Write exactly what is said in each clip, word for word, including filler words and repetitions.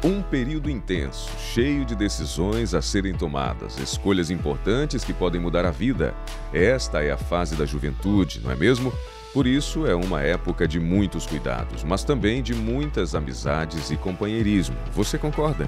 Um período intenso, cheio de decisões a serem tomadas, escolhas importantes que podem mudar a vida. Esta é a fase da juventude, não é mesmo? Por isso, é uma época de muitos cuidados, mas também de muitas amizades e companheirismo. Você concorda?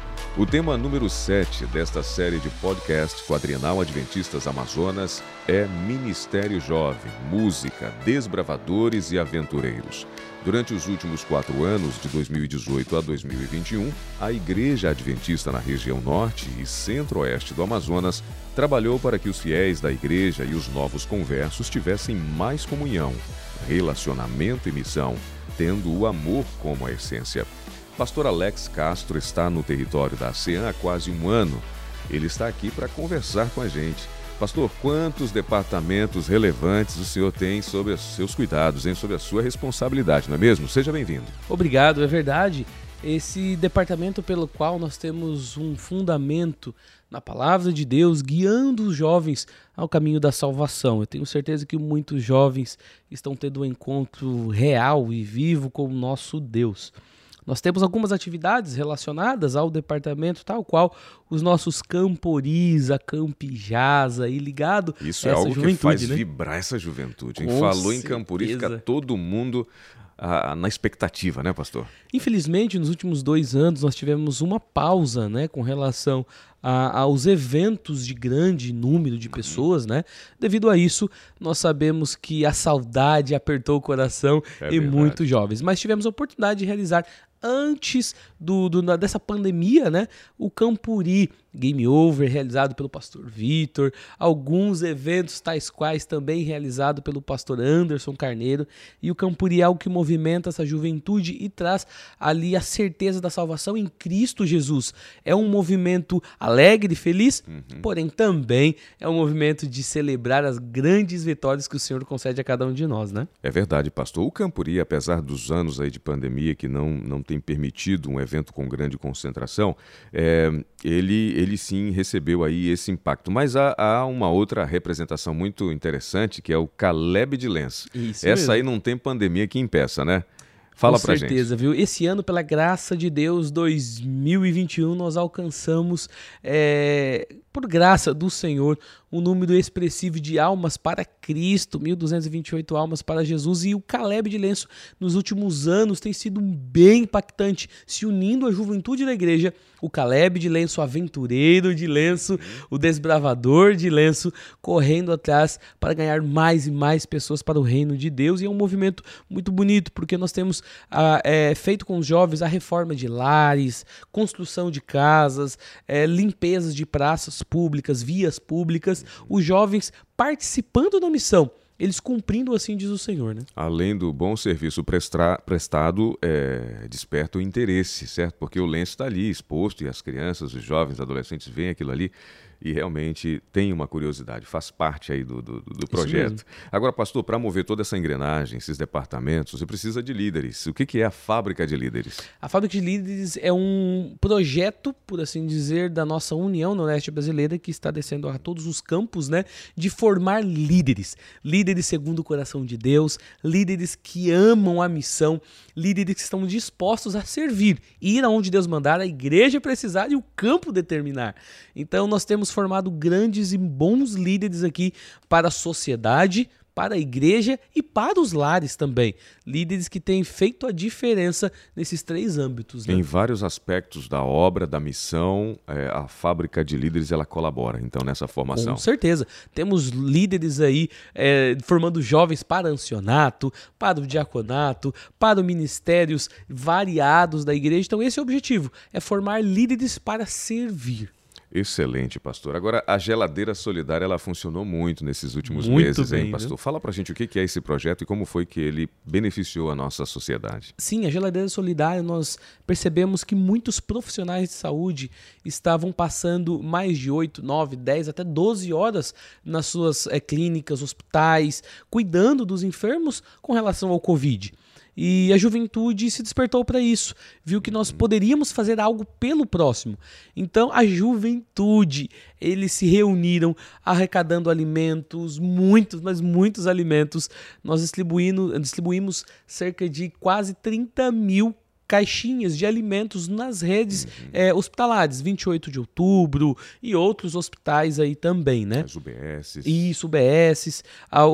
O tema número sete desta série de podcast Quadrienal Adventistas Amazonas é Ministério Jovem, Música, Desbravadores e Aventureiros. Durante os últimos quatro anos, de dois mil e dezoito a dois mil e vinte e um, a Igreja Adventista na região norte e centro-oeste do Amazonas trabalhou para que os fiéis da igreja e os novos conversos tivessem mais comunhão, relacionamento e missão, tendo o amor como a essência. Pastor Alex Castro está no território da ASEAN há quase um ano. Ele está aqui para conversar com a gente. Pastor, quantos departamentos relevantes o senhor tem sobre os seus cuidados, hein? Sobre a sua responsabilidade, não é mesmo? Seja bem-vindo. Obrigado, é verdade. Esse departamento pelo qual nós temos um fundamento na palavra de Deus, guiando os jovens ao caminho da salvação. Eu tenho certeza que muitos jovens estão tendo um encontro real e vivo com o nosso Deus. Nós temos algumas atividades relacionadas ao departamento, tal qual os nossos camporis, a Campijasa e ligado Isso a é essa algo juventude, que faz né? vibrar essa juventude. Hein? Com Falou em certeza. Campuri, fica todo mundo ah, na expectativa, né, pastor? Infelizmente, nos últimos dois anos, nós tivemos uma pausa, né, com relação a, aos eventos de grande número de pessoas, né? Devido a isso, nós sabemos que a saudade apertou o coração É em verdade. muitos jovens. Mas tivemos a oportunidade de realizar, antes do, do, dessa pandemia, né, o Campuri Game Over, realizado pelo pastor Vitor, alguns eventos tais quais também realizado pelo pastor Anderson Carneiro, e o Campuri é algo que movimenta essa juventude e traz ali a certeza da salvação em Cristo Jesus. É um movimento alegre e feliz, uhum. porém também é um movimento de celebrar as grandes vitórias que o Senhor concede a cada um de nós, né? É verdade, pastor. O Campuri, apesar dos anos aí de pandemia que não, não tem permitido um evento com grande concentração, é, ele, ele sim recebeu aí esse impacto. Mas há, há uma outra representação muito interessante, que é o Caleb de Lenço. Isso Essa mesmo. aí não tem pandemia que impeça, né? Fala Com pra certeza, gente. viu? Esse ano, pela graça de Deus, dois mil e vinte e um, nós alcançamos, é, por graça do Senhor, um número expressivo de almas para Cristo, mil duzentas e vinte e oito almas para Jesus, e o Caleb de Lenço, nos últimos anos, tem sido bem impactante, se unindo à juventude da igreja, o Caleb de Lenço, o aventureiro de Lenço, o desbravador de Lenço, correndo atrás para ganhar mais e mais pessoas para o reino de Deus, e é um movimento muito bonito, porque nós temos ah, é, feito com os jovens a reforma de lares, construção de casas, é, limpezas de praças públicas, vias públicas, os jovens participando da missão, eles cumprindo assim diz o Senhor, né? Além do bom serviço prestra, prestado, é, desperta o interesse, certo? Porque o lenço está ali exposto e as crianças, os jovens, adolescentes veem aquilo ali e realmente tem uma curiosidade, faz parte aí do, do, do projeto. Agora, pastor, para mover toda essa engrenagem, esses departamentos, você precisa de líderes. O que, que é a Fábrica de Líderes? A Fábrica de Líderes é um projeto, por assim dizer, da nossa União no Oeste Brasileira, que está descendo a todos os campos, né, de formar líderes. Líderes segundo o coração de Deus, líderes que amam a missão, líderes que estão dispostos a servir, ir aonde Deus mandar, a igreja precisar e o campo determinar. Então, nós temos formado grandes e bons líderes aqui para a sociedade, para a igreja e para os lares também. Líderes que têm feito a diferença nesses três âmbitos, né? Em vários aspectos da obra, da missão, é, a Fábrica de Líderes ela colabora, então, nessa formação. Com certeza. Temos líderes aí é, formando jovens para ancianato, para o diaconato, para os ministérios variados da igreja. Então esse é o objetivo, é formar líderes para servir. Excelente, pastor. Agora, a geladeira solidária, ela funcionou muito nesses últimos Muito meses, bem, hein, pastor? viu? Fala pra gente o que é esse projeto e como foi que ele beneficiou a nossa sociedade. Sim, a geladeira solidária, nós percebemos que muitos profissionais de saúde estavam passando mais de oito, nove, dez, até doze horas nas suas é, clínicas, hospitais, cuidando dos enfermos com relação ao Covid. E a juventude se despertou para isso, viu que nós poderíamos fazer algo pelo próximo. Então a juventude, eles se reuniram arrecadando alimentos, muitos, mas muitos alimentos. Nós distribuindo, distribuímos cerca de quase trinta mil caixinhas de alimentos nas redes Uhum. é, hospitalares, vinte e oito de outubro e outros hospitais aí também, né? As U B S. Isso, U B S, a,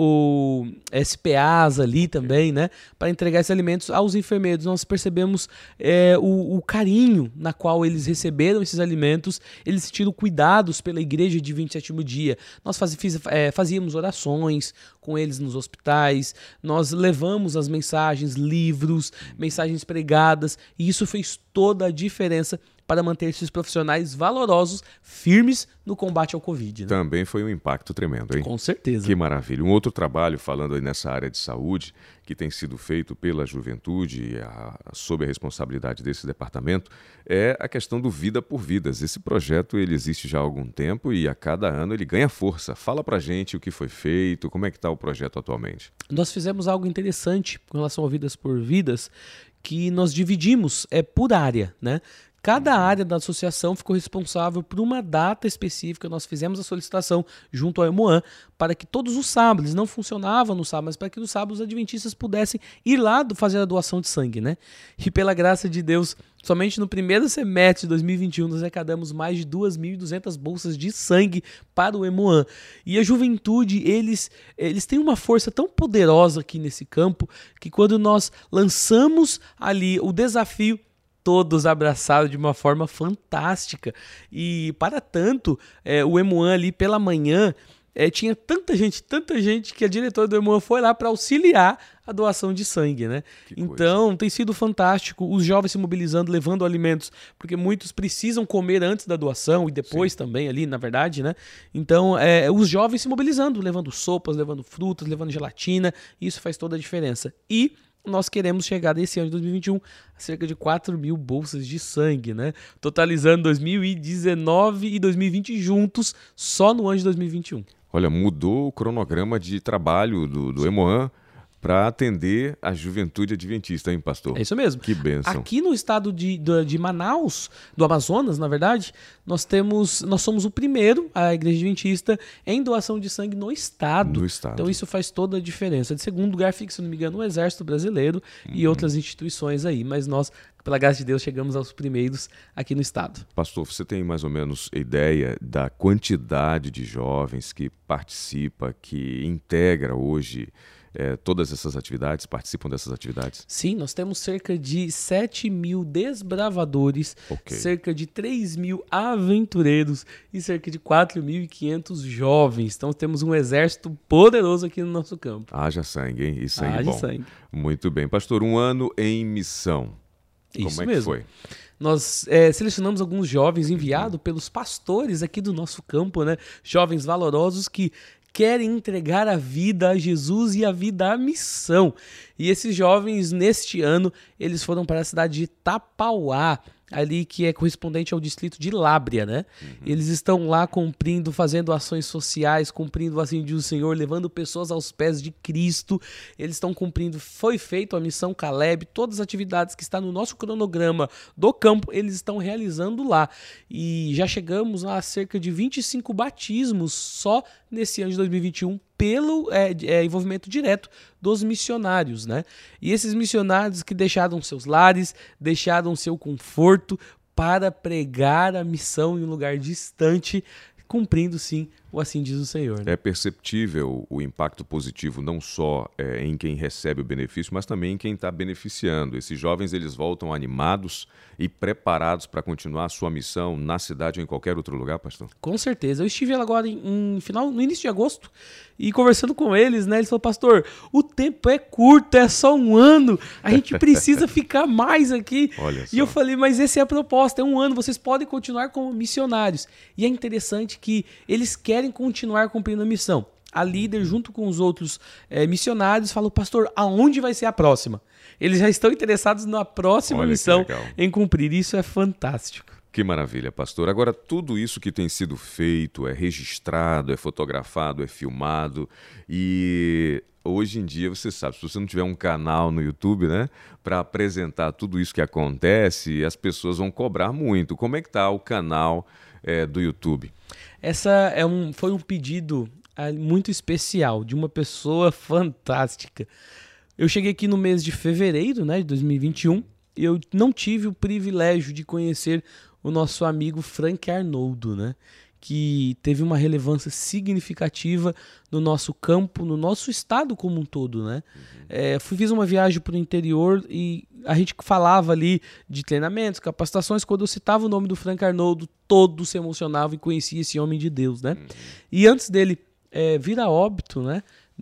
o, o S P As ali também, né? Para entregar esses alimentos aos enfermeiros. Nós percebemos é, o, o carinho na qual eles receberam esses alimentos, eles sentiram cuidados pela igreja de vinte e sétimo dia. Nós faz, fiz, é, fazíamos orações com eles nos hospitais, nós levamos as mensagens, livros, mensagens pregadas, e isso fez toda a diferença para manter esses profissionais valorosos, firmes no combate ao Covid. Né? Também foi um impacto tremendo, hein? Com certeza. Que maravilha. Um outro trabalho, falando aí nessa área de saúde, que tem sido feito pela juventude, a, sob a responsabilidade desse departamento, é a questão do Vida por Vidas. Esse projeto ele existe já há algum tempo e a cada ano ele ganha força. Fala pra gente o que foi feito, como é que está o projeto atualmente. Nós fizemos algo interessante com relação ao Vidas por Vidas, que nós dividimos é, por área, né? Cada área da associação ficou responsável por uma data específica. Nós fizemos a solicitação junto ao EMOAN para que todos os sábados, não funcionava no sábado, mas para que nos sábados os adventistas pudessem ir lá fazer a doação de sangue, né? E pela graça de Deus, somente no primeiro semestre de dois mil e vinte e um nós arrecadamos mais de duas mil e duzentas bolsas de sangue para o EMOAN. E a juventude, eles, eles têm uma força tão poderosa aqui nesse campo que quando nós lançamos ali o desafio, todos abraçados de uma forma fantástica. E para tanto, é, o EMOAN ali pela manhã é, tinha tanta gente, tanta gente que a diretora do EMOAN foi lá para auxiliar a doação de sangue, né? Então, tem sido fantástico, os jovens se mobilizando, levando alimentos, porque muitos precisam comer antes da doação e depois Sim. também ali, na verdade, né? Então, é, os jovens se mobilizando, levando sopas, levando frutas, levando gelatina, isso faz toda a diferença. E nós queremos chegar nesse ano de dois mil e vinte e um a cerca de quatro mil bolsas de sangue, né? Totalizando dois mil e dezenove e dois mil e vinte juntos, só no ano de dois mil e vinte e um. Olha, mudou o cronograma de trabalho do, do EMOAN para atender a juventude adventista, hein, pastor? É isso mesmo. Que bênção. Aqui no estado de, de, de Manaus, do Amazonas, na verdade, nós temos, nós somos o primeiro, a igreja adventista, em doação de sangue no estado. No estado. Então isso faz toda a diferença. De segundo lugar fica, se não me engano, o Exército Brasileiro uhum. e outras instituições aí. Mas nós, pela graça de Deus, chegamos aos primeiros aqui no estado. Pastor, você tem mais ou menos ideia da quantidade de jovens que participa, que integra hoje É, todas essas atividades, participam dessas atividades? Sim, nós temos cerca de sete mil desbravadores, okay. cerca de três mil aventureiros e cerca de quatro mil e quinhentos jovens. Então temos um exército poderoso aqui no nosso campo. Haja sangue, hein? E sangue Haja bom. sangue. Muito bem. Pastor, um ano em missão. Como Isso é mesmo. que foi? Nós é, selecionamos alguns jovens enviados pelos pastores aqui do nosso campo, né? Jovens valorosos que querem entregar a vida a Jesus e a vida à missão. E esses jovens, neste ano, eles foram para a cidade de Tapauá, ali que é correspondente ao distrito de Lábrea, né? Uhum. Eles estão lá cumprindo, fazendo ações sociais, cumprindo assim do Senhor, levando pessoas aos pés de Cristo. Eles estão cumprindo, foi feito a missão Caleb, todas as atividades que estão no nosso cronograma do campo, eles estão realizando lá. E já chegamos a cerca de vinte e cinco batismos só nesse ano de dois mil e vinte e um, pelo é, é, envolvimento direto dos missionários, né? E esses missionários que deixaram seus lares, deixaram seu conforto para pregar a missão em um lugar distante, cumprindo sim o assim diz o Senhor. Né? É perceptível o impacto positivo não só é, em quem recebe o benefício, mas também em quem está beneficiando. Esses jovens eles voltam animados e preparados para continuar a sua missão na cidade ou em qualquer outro lugar, pastor? Com certeza. Eu estive agora em, em final, no início de agosto e conversando com eles, né? Eles falaram, pastor, o tempo é curto, é só um ano, a gente precisa ficar mais aqui. Olha só. E eu falei, mas essa é a proposta, é um ano, vocês podem continuar como missionários. E é interessante que eles querem continuar cumprindo a missão. A líder, junto com os outros é, missionários, falou, pastor, aonde vai ser a próxima? Eles já estão interessados na próxima Olha missão em cumprir. Isso é fantástico. Que maravilha, pastor. Agora, tudo isso que tem sido feito é registrado, é fotografado, é filmado e hoje em dia, você sabe, se você não tiver um canal no YouTube, né, para apresentar tudo isso que acontece, as pessoas vão cobrar muito. Como é que está o canal é, do YouTube? Essa é um, foi um pedido muito especial de uma pessoa fantástica. Eu cheguei aqui no mês de fevereiro, né, de dois mil e vinte e um eu não tive o privilégio de conhecer o nosso amigo Frank Arnoldo, né? Que teve uma relevância significativa no nosso campo, no nosso estado como um todo, né? Uhum. É, fui, fiz uma viagem para o interior e a gente falava ali de treinamentos, capacitações. Quando eu citava o nome do Frank Arnoldo, todos se emocionavam e conheciam esse homem de Deus, né? Uhum. E antes dele é, vir a óbito, né?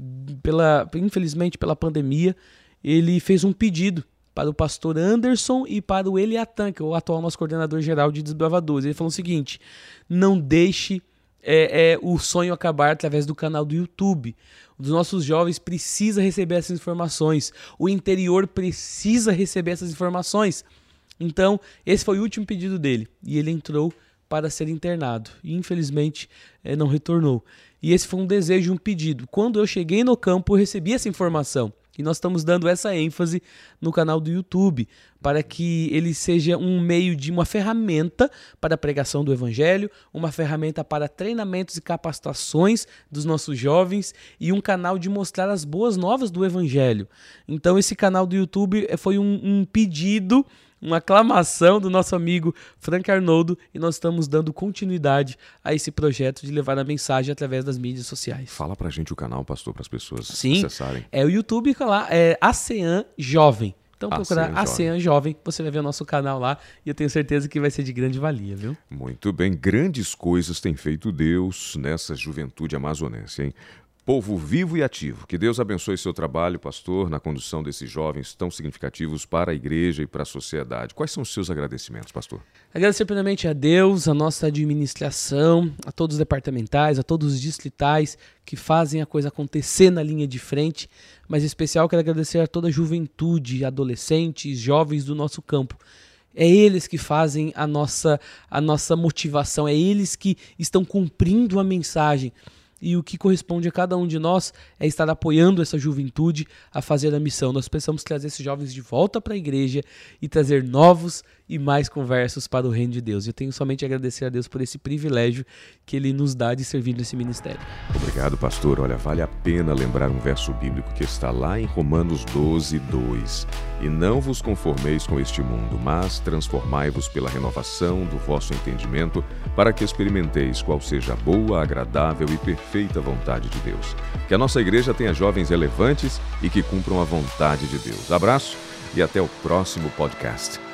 Pela, infelizmente pela pandemia, ele fez um pedido para o pastor Anderson e para o Eliatan, que é o atual nosso coordenador geral de desbravadores. Ele falou o seguinte: não deixe é, é, o sonho acabar através do canal do YouTube. Os nossos jovens precisam receber essas informações. O interior precisa receber essas informações. Então, esse foi o último pedido dele. E ele entrou para ser internado. E, infelizmente, é, não retornou. E esse foi um desejo, um pedido. Quando eu cheguei no campo, eu recebi essa informação. E nós estamos dando essa ênfase no canal do YouTube, para que ele seja um meio de uma ferramenta para a pregação do Evangelho, uma ferramenta para treinamentos e capacitações dos nossos jovens e um canal de mostrar as boas novas do Evangelho. Então esse canal do YouTube foi um, um pedido, uma aclamação do nosso amigo Frank Arnoldo, e nós estamos dando continuidade a esse projeto de levar a mensagem através das mídias sociais. Fala pra gente o canal, pastor, para as pessoas Sim, acessarem. É o YouTube, lá, é ASEAN Jovem. Então procurar ASEAN ASEAN Jovem, você vai ver o nosso canal lá e eu tenho certeza que vai ser de grande valia, viu? Muito bem, grandes coisas tem feito Deus nessa juventude amazonense, hein? Povo vivo e ativo. Que Deus abençoe seu trabalho, pastor, na condução desses jovens tão significativos para a igreja e para a sociedade. Quais são os seus agradecimentos, pastor? Agradecer primeiramente a Deus, a nossa administração, a todos os departamentais, a todos os distritais que fazem a coisa acontecer na linha de frente, mas em especial quero agradecer a toda a juventude, adolescentes, jovens do nosso campo. É eles que fazem a nossa, a nossa motivação, é eles que estão cumprindo a mensagem. E o que corresponde a cada um de nós é estar apoiando essa juventude a fazer a missão. Nós precisamos trazer esses jovens de volta para a igreja e trazer novos e mais conversos para o reino de Deus. Eu tenho somente a agradecer a Deus por esse privilégio que Ele nos dá de servir nesse ministério. Obrigado, pastor. Olha, vale a pena lembrar um verso bíblico que está lá em Romanos doze, dois. E não vos conformeis com este mundo, mas transformai-vos pela renovação do vosso entendimento, para que experimenteis qual seja a boa, agradável e perfeita vontade de Deus. Que a nossa igreja tenha jovens relevantes e que cumpram a vontade de Deus. Abraço e até o próximo podcast.